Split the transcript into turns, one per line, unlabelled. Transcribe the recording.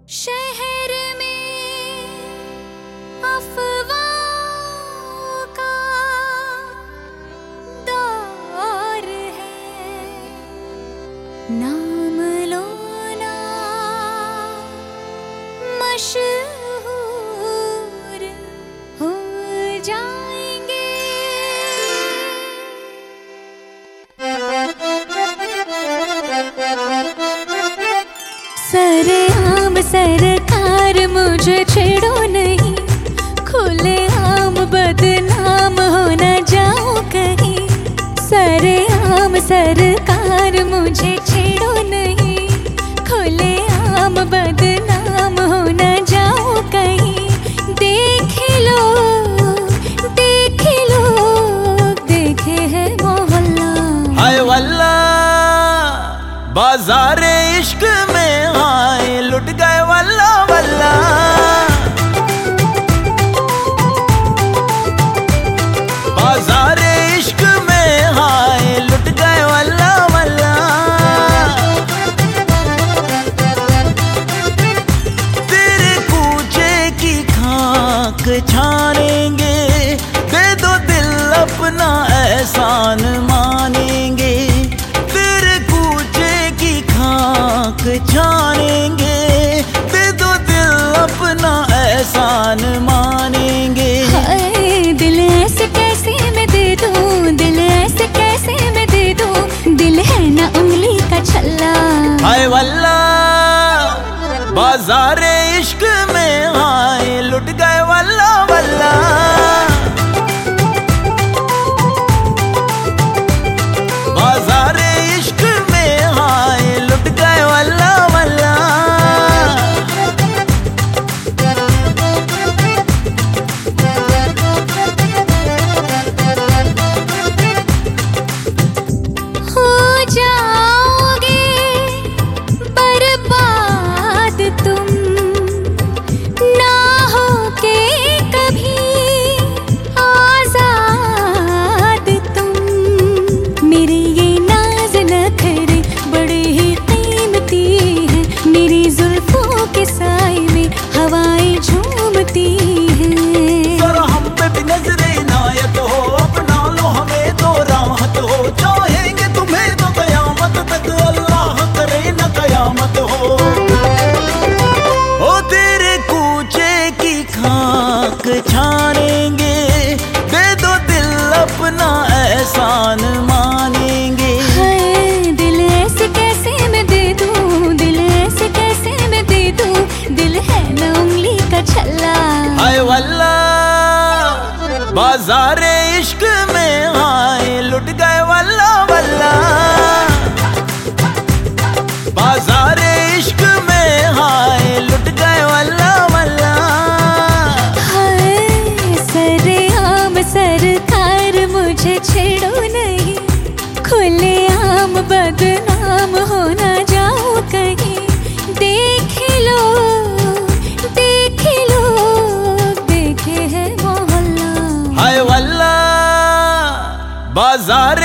शहर में अफवाहों का दौर है, नाम लो ना मशहूर हो जाएंगे। सरेआम सरकार मुझे छेड़ो नहीं, खुले आम बदनाम हो न जाओ कहीं। सरेआम सरकार मुझे छेड़ो नहीं, खुले आम बदनाम हो न जाओ कहीं। देख लो देखे है मोहल्ला,
हाय वल्ला बाजारे इश्क में हाय लुट गए वल्ला वल्ला। बाजारे इश्क में हाय लुट गए वल्ला वल्ला। तेरे कूचे की खाक छानेंगे, दे दो दिल अपना एहसान मानेंगे। तेरे कूचे की खाक छानेंगे, दे दो दिल अपना एहसान मानेंगे।
हाय दिल ऐसे कैसे मैं दे दूं, दिल ऐसे कैसे मैं दे दूं, दिल है ना उंगली का छल्ला।
हाय वल्ला बाजारे इश्क में हाय लुट गए वल्ला वल्ला। बाजारे इश्क में हाय लुट गए वल्ला वल्ला।
हो जाओगे बर्बाद तुम, ना होके कभी आजाद तुम। मेरे ये नाज नखरे बड़े ही कीमती हैं, मेरी जुल्फों के साए में हवाएं झूमती हैं।
जरा हम पे भी नजरे इनायत हो, अपना लो हमें तो राहत हो। चाहेंगे तुम्हें तो कयामत तक, अल्लाह करे न कयामत हो। ओ तेरे कूचे की खाक छानेंगे, दे दो दिल अपना एहसान मानेंगे।
हाय दिल ऐसे कैसे मैं दे दूं, दिल ऐसे कैसे मैं दे दूं, दिल है ना उंगली का छल्ला।
हाय वल्ला बाजारे इश्क में हाय लुट गए वल्ला वल्ला। बाजारे इश्क में हाय लुट गए वल्ला वल्ला।
हाय सरेआम सरकार मुझे छेड़ो नहीं, खुले आम बदनाम हो न जाओ कहीं। देख लो देखे है मोहल्ला।
हाय वल्ला बाजारे